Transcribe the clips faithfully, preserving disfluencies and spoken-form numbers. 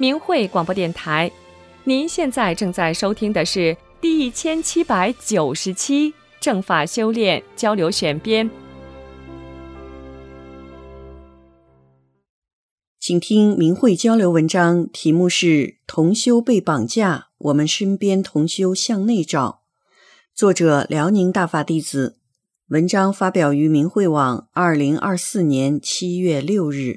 明慧广播电台。您现在正在收听的是第一千七百九十期正法修炼交流选编。 请听明慧交流文章，题目是同修被绑架，我们身边同修向内找，作者辽宁大法弟子，文章发表于明慧网二零二四年七月六日。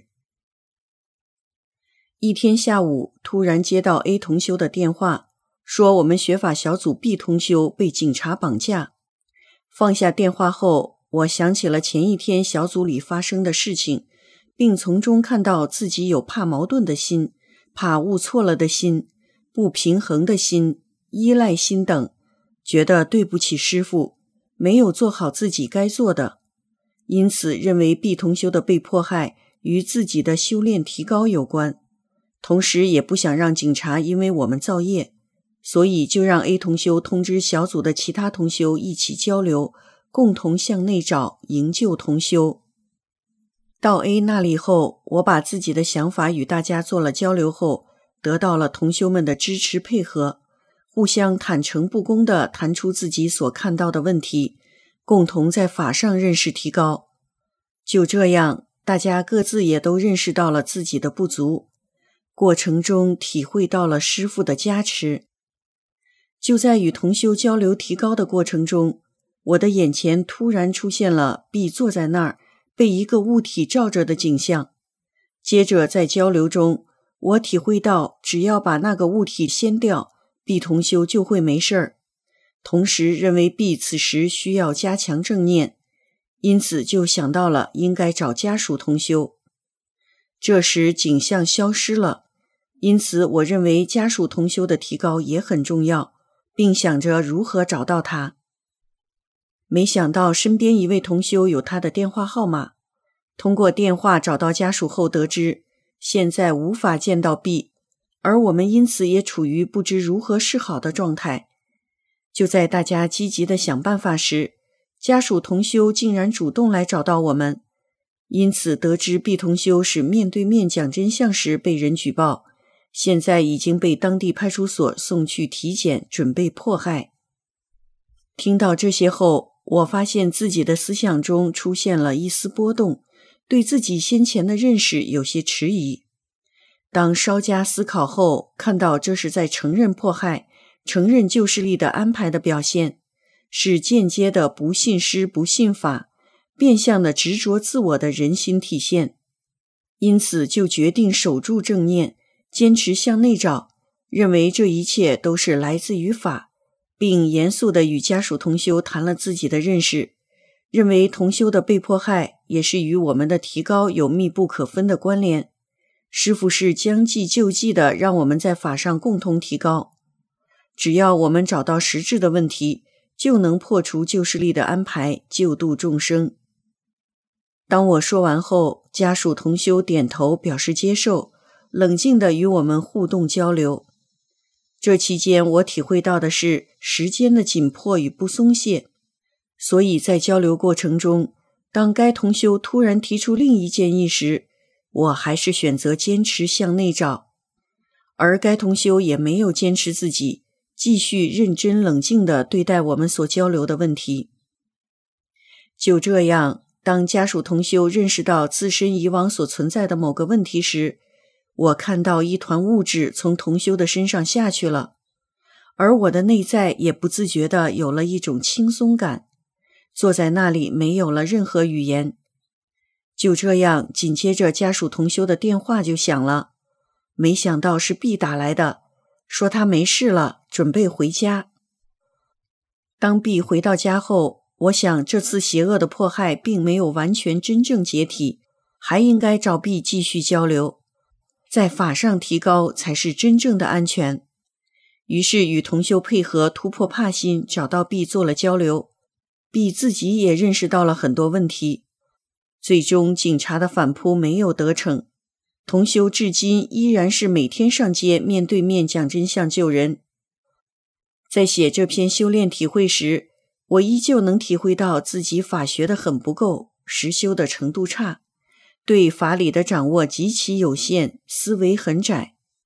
一天下午，突然接到 A 同修的电话，说我们学法小组 B 同修被警察绑架。放下电话后，我想起了前一天小组里发生的事情，并从中看到自己有怕矛盾的心、怕误错了的心、不平衡的心、依赖心等，觉得对不起师父，没有做好自己该做的，因此认为 B 同修的被迫害与自己的修炼提高有关，同时也不想让警察因为我们造业，所以就让 A 同修通知小组的其他同修一起交流，共同向内找，营救同修。到 A 那里后，我把自己的想法与大家做了交流后，得到了同修们的支持配合，互相坦诚不公地谈出自己所看到的问题，共同在法上认识提高。就这样，大家各自也都认识到了自己的不足，过程中体会到了师父的加持。就在与同修交流提高的过程中，我的眼前突然出现了 B 坐在那儿被一个物体照着的景象。接着在交流中，我体会到只要把那个物体掀掉， B 同修就会没事儿。同时认为 B 此时需要加强正念，因此就想到了应该找家属同修。这时景象消失了，因此我认为家属同修的提高也很重要，并想着如何找到他。没想到身边一位同修有他的电话号码，通过电话找到家属后得知，现在无法见到 B， 而我们因此也处于不知如何是好的状态。就在大家积极地想办法时，家属同修竟然主动来找到我们，因此得知 B 同修是面对面讲真相时被人举报，现在已经被当地派出所送去体检，准备迫害。听到这些后，我发现自己的思想中出现了一丝波动，对自己先前的认识有些迟疑。当稍加思考后，看到这是在承认迫害，承认旧势力的安排的表现，是间接的不信师不信法，变相的执着自我的人心体现。因此就决定守住正念，坚持向内找，认为这一切都是来自于法，并严肃地与家属同修谈了自己的认识，认为同修的被迫害也是与我们的提高有密不可分的关联。师父是将计就计的让我们在法上共同提高，只要我们找到实质的问题，就能破除旧势力的安排，救度众生。当我说完后，家属同修点头表示接受，冷静地与我们互动交流。这期间我体会到的是时间的紧迫与不松懈，所以在交流过程中，当该同修突然提出另一建议时，我还是选择坚持向内找，而该同修也没有坚持自己，继续认真冷静地对待我们所交流的问题。就这样，当家属同修认识到自身以往所存在的某个问题时，我看到一团物质从同修的身上下去了，而我的内在也不自觉地有了一种轻松感，坐在那里没有了任何语言。就这样，紧接着家属同修的电话就响了，没想到是 B 打来的，说他没事了，准备回家。当 B 回到家后，我想这次邪恶的迫害并没有完全真正解体，还应该找 B 继续交流，在法上提高才是真正的安全。于是与同修配合，突破怕心，找到 B 做了交流。 B 自己也认识到了很多问题，最终警察的反扑没有得逞，同修至今依然是每天上街面对面讲真相救人。在写这篇修炼体会时，我依旧能体会到自己法学的很不够，实修的程度差，对法理的掌握极其有限，思维很窄。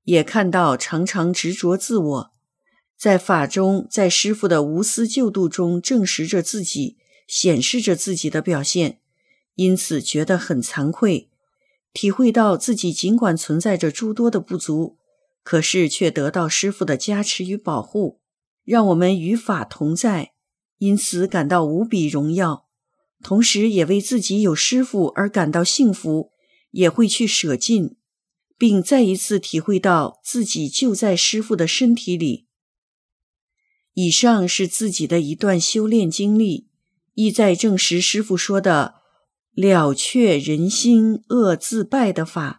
也看到常常执着自我，在法中，在师父的无私救度中证实着自己，显示着自己的表现，因此觉得很惭愧，体会到自己尽管存在着诸多的不足，可是却得到师父的加持与保护，让我们与法同在，因此感到无比荣耀，同时也为自己有师父而感到幸福，也会去舍尽，并再一次体会到自己就在师父的身体里。以上是自己的一段修炼经历，意在证实师父说的了却人心恶自败的法。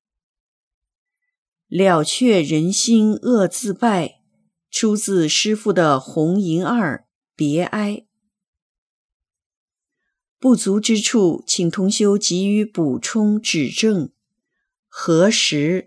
了却人心恶自败，出自师父的红银二别哀。不足之处，请同修给予补充指正。何时？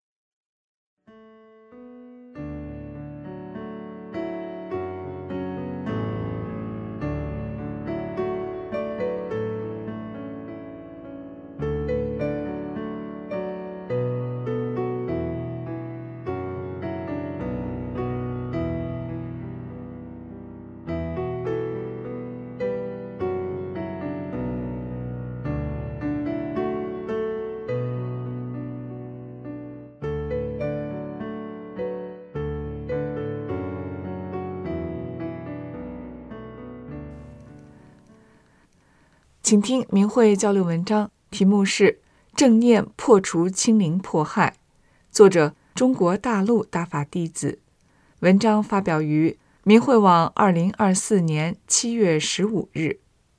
请听明慧交流文章，题目是正念破除清零迫害，作者中国大陆大法弟子。文章发表于明慧网二零二四年七月十五日。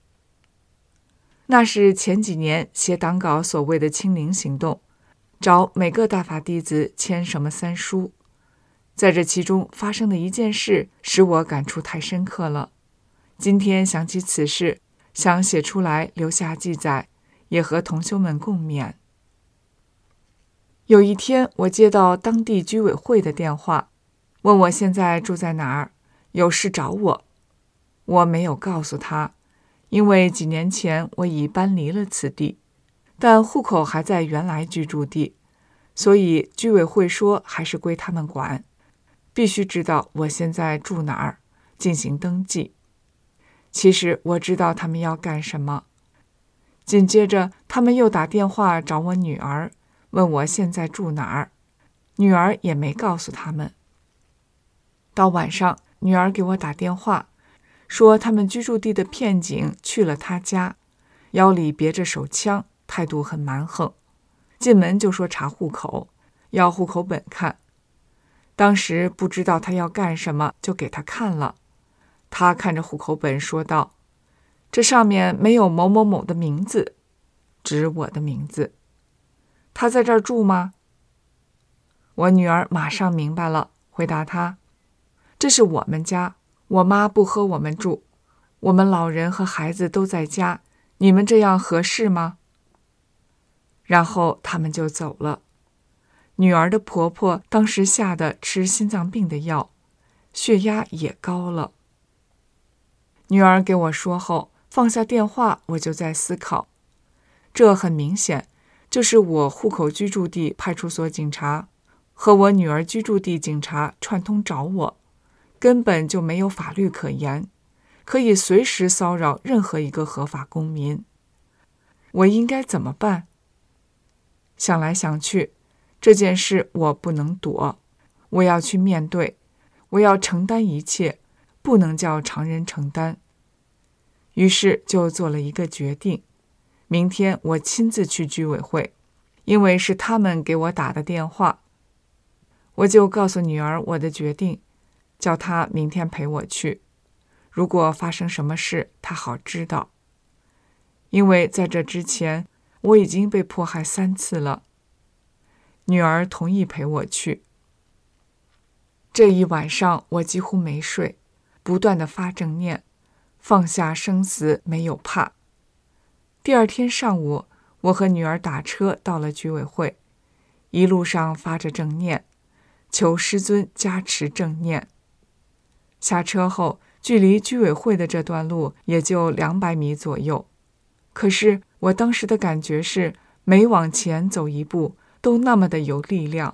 那是前几年写党稿所谓的清零行动，找每个大法弟子签什么三书。在这其中发生的一件事使我感触太深刻了，今天想起此事，想写出来留下记载，也和同修们共勉。有一天，我接到当地居委会的电话，问我现在住在哪儿，有事找我。我没有告诉他，因为几年前我已搬离了此地，但户口还在原来居住地，所以居委会说还是归他们管，必须知道我现在住哪儿，进行登记。其实我知道他们要干什么。紧接着他们又打电话找我女儿，问我现在住哪儿，女儿也没告诉他们。到晚上，女儿给我打电话，说他们居住地的片警去了她家，腰里别着手枪，态度很蛮横，进门就说查户口，要户口本看。当时不知道他要干什么，就给他看了。他看着户口本说道，这上面没有某某某的名字，指我的名字。他在这儿住吗？我女儿马上明白了，回答他，这是我们家，我妈不和我们住，我们老人和孩子都在家，你们这样合适吗？然后他们就走了。女儿的婆婆当时吓得吃心脏病的药，血压也高了。女儿给我说后，放下电话，我就在思考，这很明显就是我户口居住地派出所警察和我女儿居住地警察串通找我，根本就没有法律可言，可以随时骚扰任何一个合法公民。我应该怎么办？想来想去，这件事我不能躲，我要去面对，我要承担一切，不能叫常人承担。于是就做了一个决定，明天我亲自去居委会，因为是他们给我打的电话。我就告诉女儿我的决定，叫她明天陪我去，如果发生什么事，她好知道。因为在这之前，我已经被迫害三次了。女儿同意陪我去。这一晚上我几乎没睡，不断地发正念，放下生死，没有怕。第二天上午，我和女儿打车到了居委会，一路上发着正念，求师尊加持正念。下车后，距离居委会的这段路也就两百米左右，可是我当时的感觉是，每往前走一步，都那么的有力量，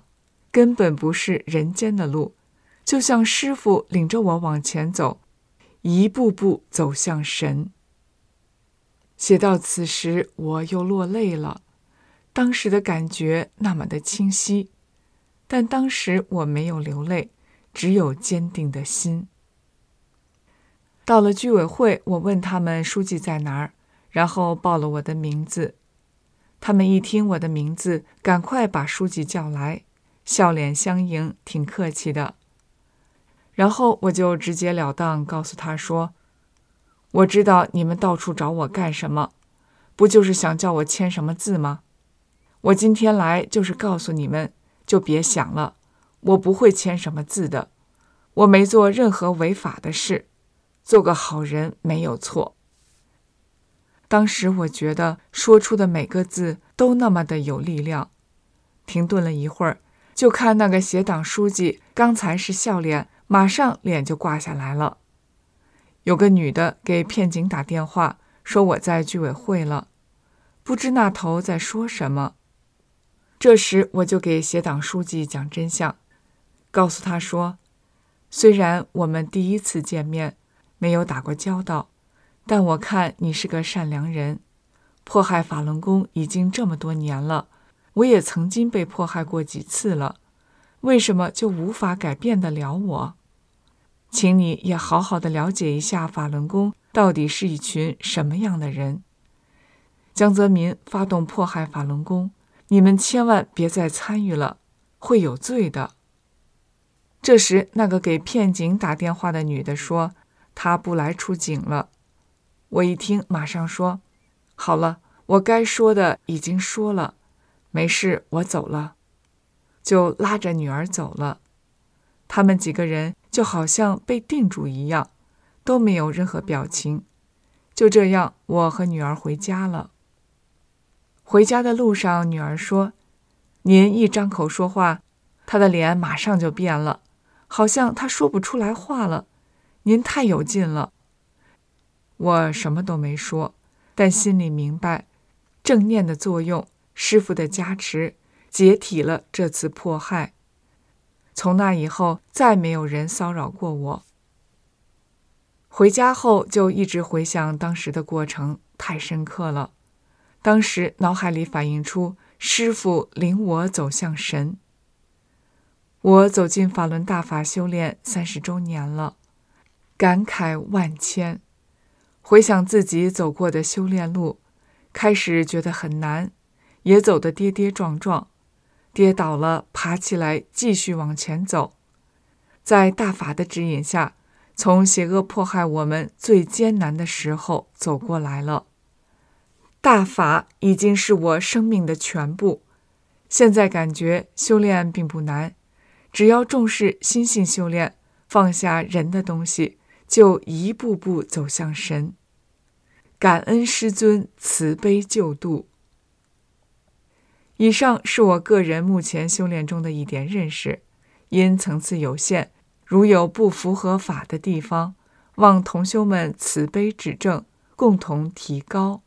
根本不是人间的路，就像师父领着我往前走，一步步走向神。写到此时，我又落泪了。当时的感觉那么的清晰，但当时我没有流泪，只有坚定的心。到了居委会，我问他们书记在哪儿，然后报了我的名字。他们一听我的名字，赶快把书记叫来，笑脸相迎，挺客气的。然后我就直截了当告诉他说，我知道你们到处找我干什么，不就是想叫我签什么字吗？我今天来就是告诉你们，就别想了，我不会签什么字的，我没做任何违法的事，做个好人没有错。当时我觉得说出的每个字都那么的有力量。停顿了一会儿，就看那个协党书记刚才是笑脸，马上脸就挂下来了。有个女的给片警打电话，说我在居委会了，不知那头在说什么。这时我就给协党书记讲真相，告诉他说，虽然我们第一次见面，没有打过交道，但我看你是个善良人。迫害法轮功已经这么多年了，我也曾经被迫害过几次了，为什么就无法改变得了我？请你也好好的了解一下法轮功到底是一群什么样的人。江泽民发动迫害法轮功，你们千万别再参与了，会有罪的。这时那个给片警打电话的女的说，她不来出警了。我一听马上说，好了，我该说的已经说了，没事，我走了。就拉着女儿走了。他们几个人就好像被定住一样，都没有任何表情。就这样，我和女儿回家了。回家的路上，女儿说，您一张口说话，她的脸马上就变了，好像她说不出来话了，您太有劲了。我什么都没说，但心里明白，正念的作用，师父的加持，解体了这次迫害。从那以后，再没有人骚扰过我。回家后就一直回想当时的过程，太深刻了。当时脑海里反映出师父领我走向神。我走进法轮大法修炼三十周年了，感慨万千。回想自己走过的修炼路，开始觉得很难，也走得跌跌撞撞，跌倒了爬起来继续往前走。在大法的指引下，从邪恶迫害我们最艰难的时候走过来了。大法已经是我生命的全部，现在感觉修炼并不难，只要重视心性修炼，放下人的东西，就一步步走向神。感恩师尊慈悲救度。以上是我个人目前修炼中的一点认识，因层次有限，如有不符合法的地方，望同修们慈悲指正，共同提高。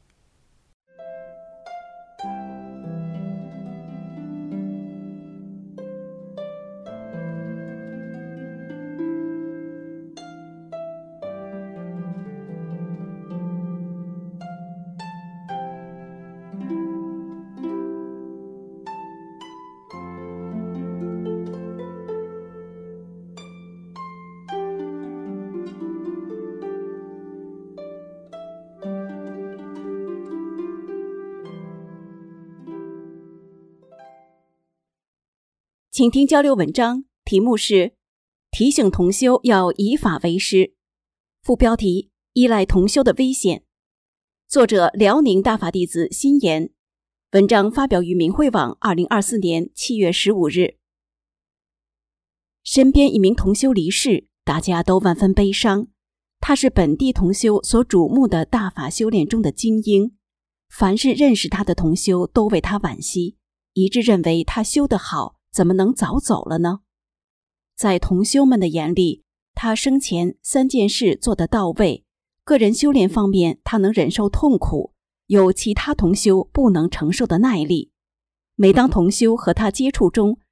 请听交流文章，题目是提醒同修要以法为师，副标题依赖同修的危险，作者辽宁大法弟子辛言，文章发表于明慧网二零二四年七月十五日。身边一名同修离世，大家都万分悲伤。他是本地同修所瞩目的大法修炼中的精英，凡是认识他的同修都为他惋惜，一致认为他修得好，怎么能早走了呢？在同修们的眼里，他生前三件事做得到位，个人修炼方面他能忍受痛苦，有其他同修不能承受的耐力。每当同修和他接触中，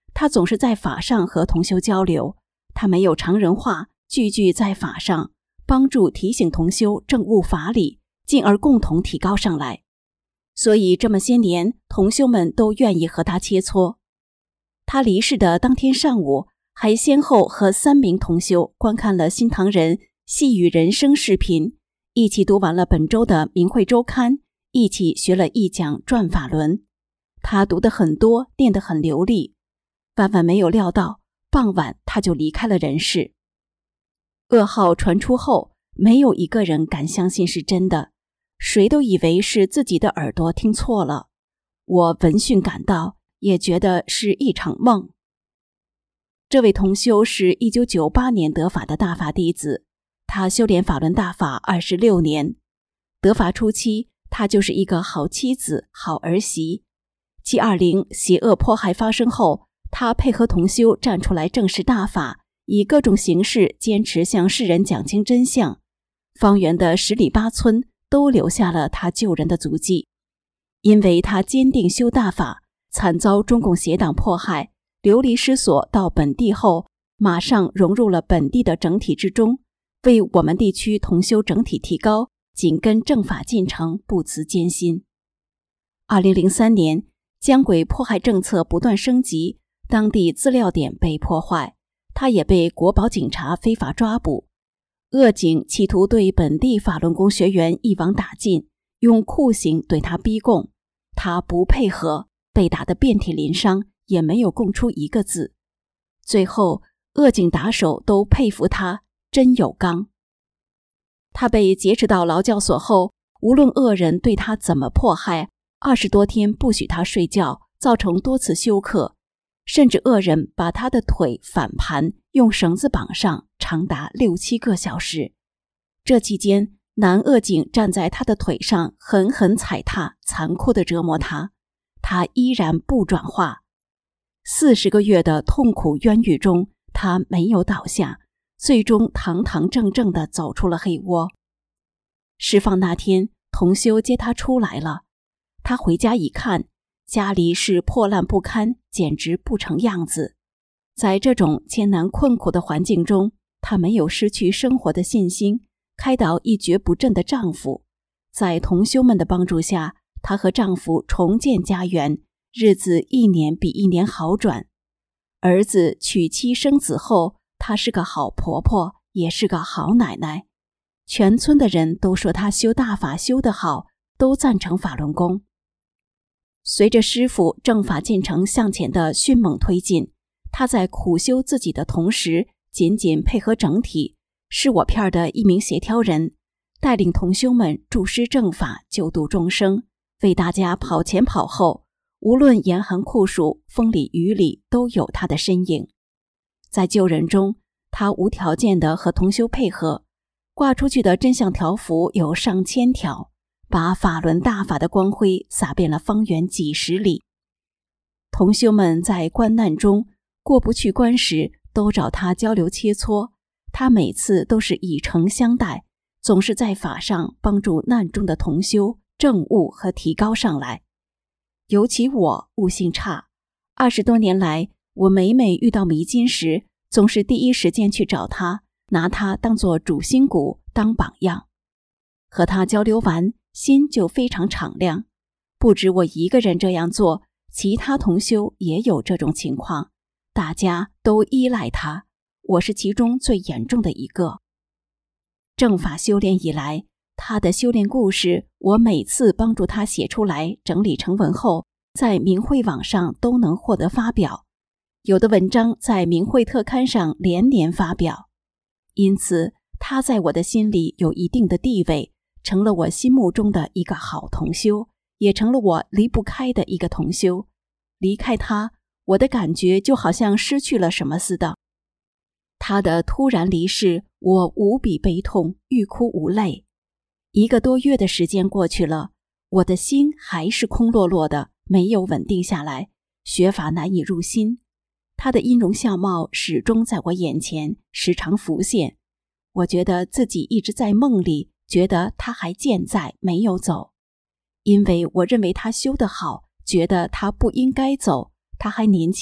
他总是在法上和同修交流，他没有常人话，句句在法上，帮助提醒同修正悟法理，进而共同提高上来。所以这么些年，同修们都愿意和他切磋。他离世的当天上午，还先后和三名同修观看了新唐人细语人生视频，一起读完了本周的明慧周刊，一起学了一讲转法轮。他读得很多，念得很流利。万万没有料到，傍晚他就离开了人世。噩耗传出后，没有一个人敢相信是真的，谁都以为是自己的耳朵听错了。我闻讯赶到，也觉得是一场梦。这位同修是一九九八年得法的大法弟子，他修炼法轮大法二十六年。得法初期，他就是一个好妻子、好儿媳。七二零邪恶迫害发生后，他配合同修站出来正视大法，以各种形式坚持向世人讲清真相。方圆的十里八村都留下了他救人的足迹。因为他坚定修大法，惨遭中共邪党迫害，流离失所到本地后，马上融入了本地的整体之中，为我们地区同修整体提高、紧跟正法进程不辞艰辛。二零零三年，江轨迫害政策不断升级，当地资料点被破坏，他也被国保警察非法抓捕。恶警企图对本地法轮功学员一网打尽，用酷刑对他逼供，他不配合，被打得遍体鳞伤，也没有供出一个字。最后恶警打手都佩服他真有刚。他被劫持到劳教所后，无论恶人对他怎么迫害，二十多天不许他睡觉，造成多次休克，甚至恶人把他的腿反盘，用绳子绑上，长达六七个小时。这期间，男恶警站在他的腿上，狠狠踩踏，残酷地折磨他，他依然不转化。四十个月的痛苦冤狱中，他没有倒下，最终堂堂正正地走出了黑窝。释放那天，同修接他出来了。他回家一看，家里是破烂不堪，简直不成样子。在这种艰难困苦的环境中，她没有失去生活的信心，开导一蹶不振的丈夫。在同修们的帮助下，她和丈夫重建家园，日子一年比一年好转。儿子娶妻生子后，她是个好婆婆，也是个好奶奶。全村的人都说她修大法修得好，都赞成法轮功。随着师父正法进程向前的迅猛推进，他在苦修自己的同时，紧紧配合整体，是我片的一名协调人，带领同修们助师正法，救度众生，为大家跑前跑后，无论严寒酷暑、风里雨里，都有他的身影。在救人中，他无条件地和同修配合，挂出去的真相条幅有上千条，把法轮大法的光辉洒遍了方圆几十里。同修们在关难中过不去关时，都找他交流切磋，他每次都是以诚相待，总是在法上帮助难中的同修正悟和提高上来。尤其我悟性差，二十多年来，我每每遇到迷津时，总是第一时间去找他，拿他当作主心骨，当榜样。和他交流完，心就非常敞亮。不止我一个人这样做，其他同修也有这种情况，大家都依赖他，我是其中最严重的一个。正法修炼以来，他的修炼故事，我每次帮助他写出来，整理成文后，在明慧网上都能获得发表。有的文章在明慧特刊上连年发表，因此他在我的心里有一定的地位，成了我心目中的一个好同修，也成了我离不开的一个同修。离开他，我的感觉就好像失去了什么似的。他的突然离世，我无比悲痛，欲哭无泪。一个多月的时间过去了，我的心还是空落落的，没有稳定下来，学法难以入心。他的音容相貌始终在我眼前，时常浮现。我觉得自己一直在梦里，觉得他还健在，没有走。因为我认为他修得好，觉得他不应该走，他还年轻，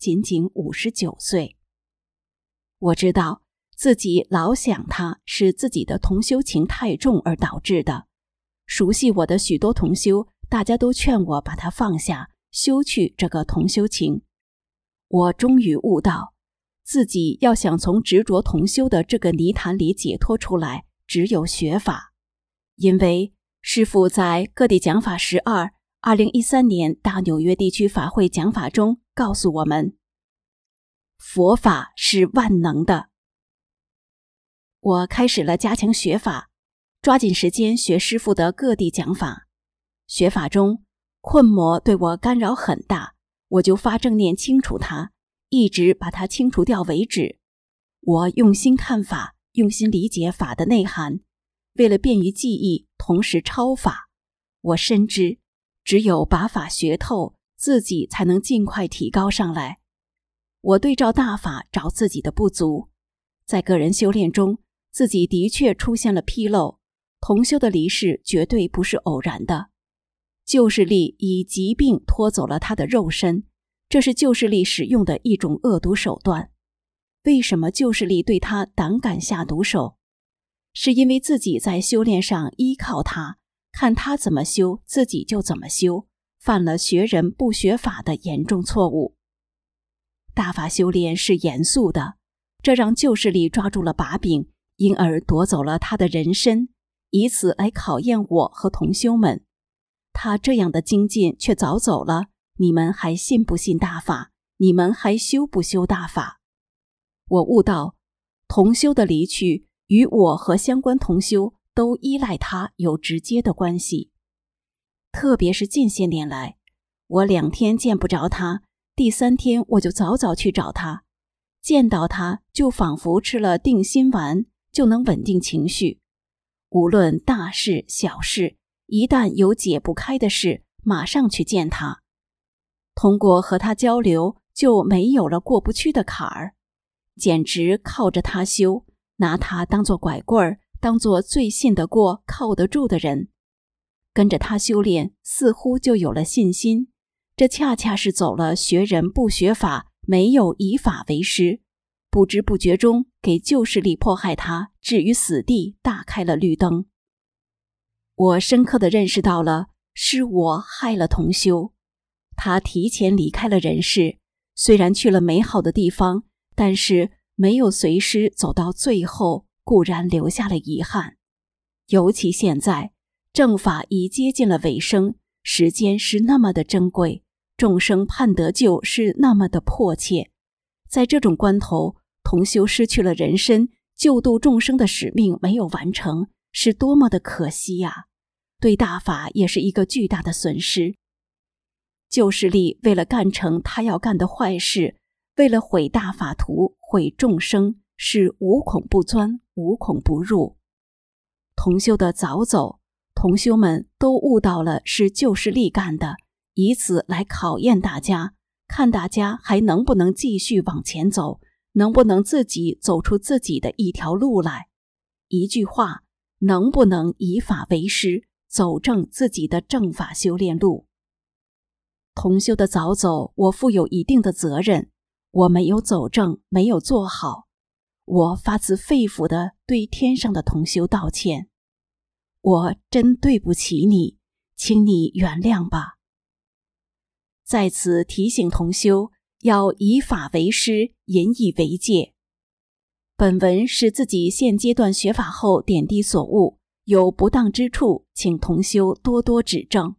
仅仅五十九岁。我知道自己老想他是自己的同修情太重而导致的。熟悉我的许多同修，大家都劝我把他放下，修去这个同修情。我终于悟到，自己要想从执着同修的这个泥潭里解脱出来，只有学法。因为师父在各地讲法十二二零一三年大纽约地区法会讲法中告诉我们，佛法是万能的。我开始了加强学法，抓紧时间学师父的各地讲法。学法中，困魔对我干扰很大，我就发正念清除它，一直把它清除掉为止。我用心看法，用心理解法的内涵，为了便于记忆，同时超法。我深知，只有把法学透，自己才能尽快提高上来。我对照大法找自己的不足，在个人修炼中，自己的确出现了纰漏。同修的离世绝对不是偶然的。旧势力以疾病拖走了他的肉身，这是旧势力使用的一种恶毒手段。为什么旧势力对他胆敢下毒手？是因为自己在修炼上依靠他，看他怎么修，自己就怎么修，犯了学人不学法的严重错误。大法修炼是严肃的，这让旧势力抓住了把柄，因而夺走了他的人身，以此来考验我和同修们。他这样的精进却早走了，你们还信不信大法？你们还修不修大法？我悟到，同修的离去与我和相关同修都依赖他有直接的关系。特别是近些年来，我两天见不着他，第三天我就早早去找他，见到他就仿佛吃了定心丸，就能稳定情绪。无论大事小事，一旦有解不开的事，马上去见他。通过和他交流，就没有了过不去的坎儿，简直靠着他修，拿他当作拐棍儿，当作最信得过、靠得住的人。跟着他修炼，似乎就有了信心。这恰恰是走了学人不学法，没有以法为师，不知不觉中给旧势力迫害他置于死地大开了绿灯。我深刻地认识到了，是我害了同修。他提前离开了人世，虽然去了美好的地方，但是没有随师走到最后，固然留下了遗憾。尤其现在，正法已接近了尾声，时间是那么的珍贵，众生盼得救是那么的迫切。在这种关头，同修失去了人身，救度众生的使命没有完成，是多么的可惜呀！对大法也是一个巨大的损失。旧势力为了干成他要干的坏事，为了毁大法图、毁众生，是无孔不钻，无孔不入。同修的早走，同修们都悟到了是旧势力干的，以此来考验大家，看大家还能不能继续往前走，能不能自己走出自己的一条路来。一句话，能不能以法为师，走正自己的正法修炼路。同修的早走，我负有一定的责任，我没有走正，没有做好，我发自肺腑地对天上的同修道歉。我真对不起你，请你原谅吧。在此提醒同修，要以法为师，引以为戒。本文是自己现阶段学法后点滴所悟，有不当之处，请同修多多指正。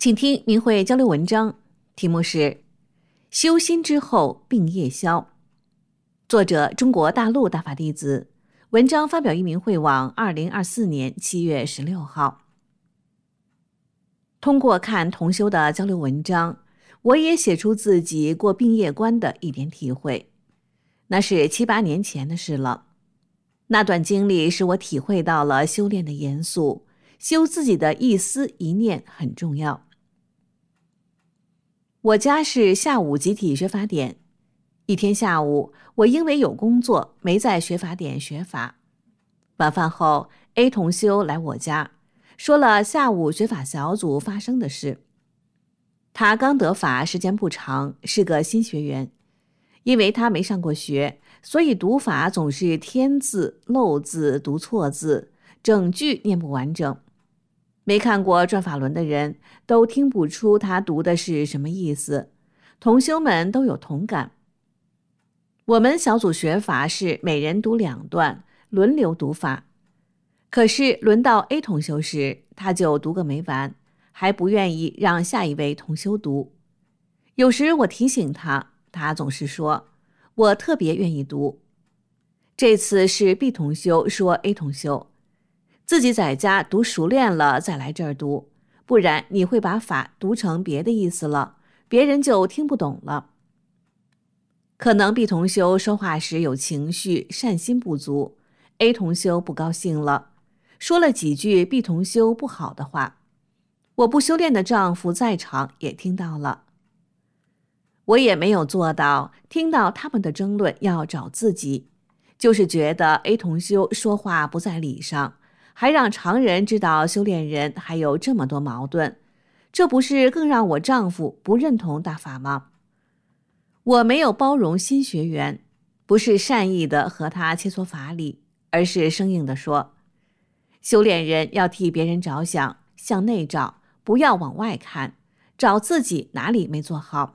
请听明慧交流文章，题目是修心之后病业消，作者中国大陆大法弟子，文章发表于明慧网二零二四年七月十六号。通过看同修的交流文章，我也写出自己过病业关的一点体会。那是七八年前的事了。那段经历使我体会到了修炼的严肃，修自己的一思一念很重要。我家是下午集体学法典，一天下午，我因为有工作没在学法典学法。晚饭后 A 同修来我家，说了下午学法小组发生的事。他刚得法时间不长，是个新学员。因为他没上过学，所以读法总是添字漏字，读错字，整句念不完整。没看过转法轮的人都听不出他读的是什么意思，同修们都有同感。我们小组学法是每人读两段，轮流读法。可是轮到 A 同修时，他就读个没完，还不愿意让下一位同修读。有时我提醒他，他总是说我特别愿意读。这次是 B 同修说 A 同修，自己在家读熟练了再来这儿读，不然你会把法读成别的意思了，别人就听不懂了。可能 B 同修说话时有情绪，善心不足， A 同修不高兴了，说了几句 B 同修不好的话。我不修炼的丈夫在场也听到了。我也没有做到听到他们的争论要找自己，就是觉得 A 同修说话不在理上，还让常人知道修炼人还有这么多矛盾，这不是更让我丈夫不认同大法吗？我没有包容新学员，不是善意的和他切磋法理，而是生硬的说，修炼人要替别人着想，向内找，不要往外看，找自己哪里没做好。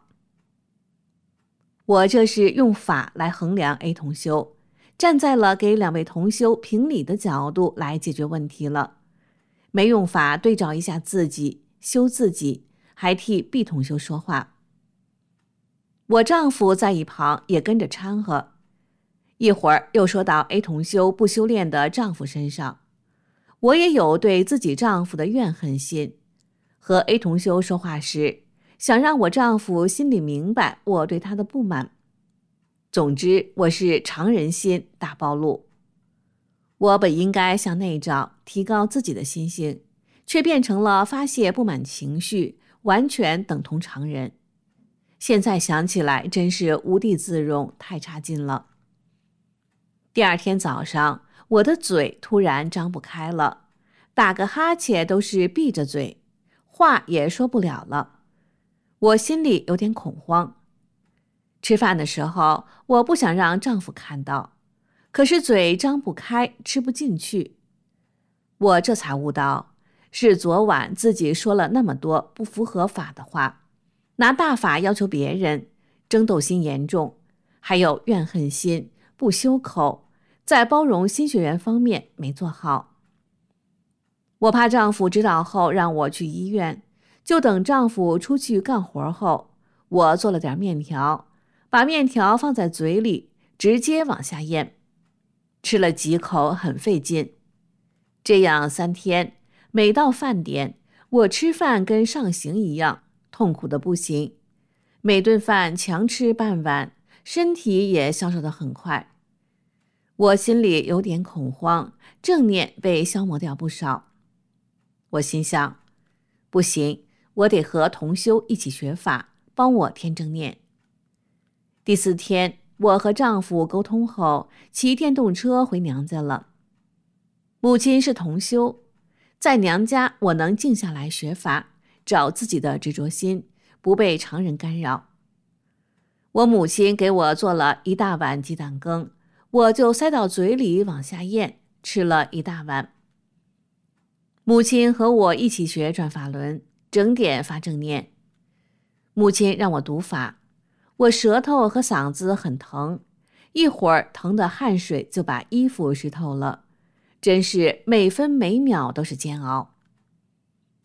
我这是用法来衡量 A 同修，站在了给两位同修评理的角度来解决问题了。没用法对照一下自己，修自己，还替 B 同修说话。我丈夫在一旁也跟着掺和，一会儿又说到 A 同修不修炼的丈夫身上。我也有对自己丈夫的怨恨心，和 A 同修说话时，想让我丈夫心里明白我对他的不满。总之，我是常人心大暴露。我本应该向内找，提高自己的心性，却变成了发泄不满情绪，完全等同常人。现在想起来真是无地自容，太差劲了。第二天早上，我的嘴突然张不开了，打个哈欠都是闭着嘴，话也说不了了。我心里有点恐慌。吃饭的时候，我不想让丈夫看到，可是嘴张不开，吃不进去。我这才悟到，是昨晚自己说了那么多不符合法的话，拿大法要求别人，争斗心严重，还有怨恨心，不修口，在包容新学员方面没做好。我怕丈夫知道后让我去医院，就等丈夫出去干活后，我做了点面条，把面条放在嘴里，直接往下咽。吃了几口很费劲。这样三天，每到饭点，我吃饭跟上刑一样，痛苦的不行。每顿饭强吃半碗，身体也消瘦得很快。我心里有点恐慌，正念被消磨掉不少。我心想，不行，我得和同修一起学法，帮我添正念。第四天，我和丈夫沟通后，骑电动车回娘家了。母亲是同修，在娘家我能静下来学法，找自己的执着心，不被常人干扰。我母亲给我做了一大碗鸡蛋羹，我就塞到嘴里往下咽，吃了一大碗。母亲和我一起学转法轮，整点发正念。母亲让我读法，我舌头和嗓子很疼，一会儿疼的汗水就把衣服湿透了，真是每分每秒都是煎熬。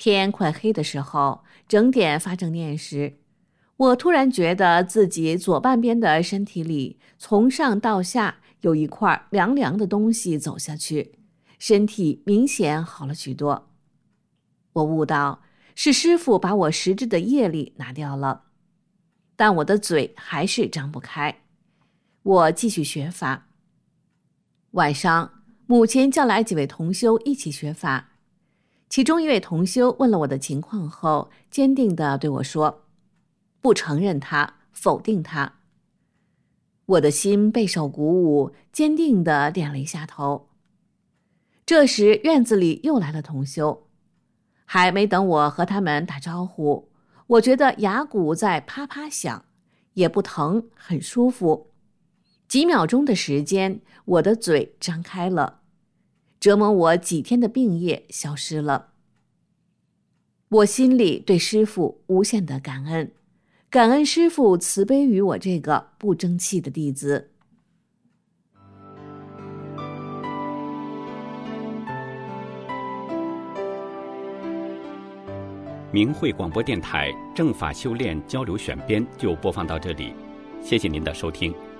天快黑的时候，整点发正念时，我突然觉得自己左半边的身体里从上到下有一块凉凉的东西走下去，身体明显好了许多。我悟到是师父把我实质的业力拿掉了，但我的嘴还是张不开。我继续学法。晚上，母亲叫来几位同修一起学法。其中一位同修问了我的情况后，坚定地对我说：“不承认他，否定他。”我的心备受鼓舞，坚定地点了一下头。这时，院子里又来了同修。还没等我和他们打招呼，我觉得牙骨在啪啪响，也不疼，很舒服。几秒钟的时间，我的嘴张开了，折磨我几天的病业消失了。我心里对师父无限的感恩，感恩师父慈悲于我这个不争气的弟子。 明慧广播电台正法修炼交流选编就播放到这里，谢谢您的收听。